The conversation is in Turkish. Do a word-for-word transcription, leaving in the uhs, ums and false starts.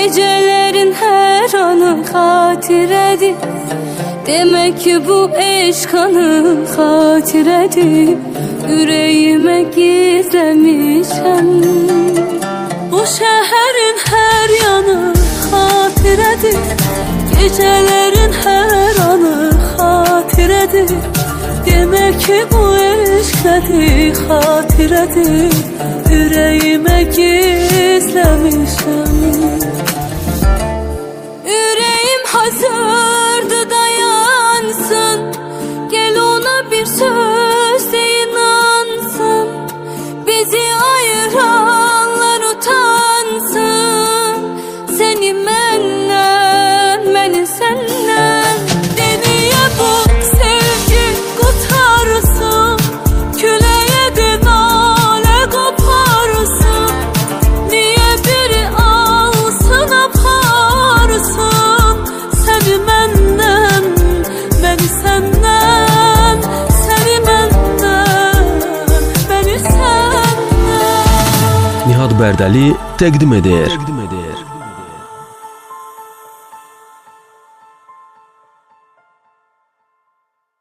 Gecelerin her anı hatiredir. Demek ki bu eşk anı hatiredir. Yüreğime gizlemişem. Bu şehrin her yanı hatiredir. Gecelerin her anı hatiredir. Demek ki bu eşk nedir hatiredir. Yüreğime gizlemişem. Yüreğim hazırdı dayansın. Gel ona bir söz de inansın. Bizi ayıranlar utansın. Seni menden, beni senden. Deniye bu sevgi kurtarsın. Küleye de nale koparsın. Niye biri alsın aparsın. Seni menden, beni senden. Seni menden, beni senden. Nihat Bərdəli təqdim edir.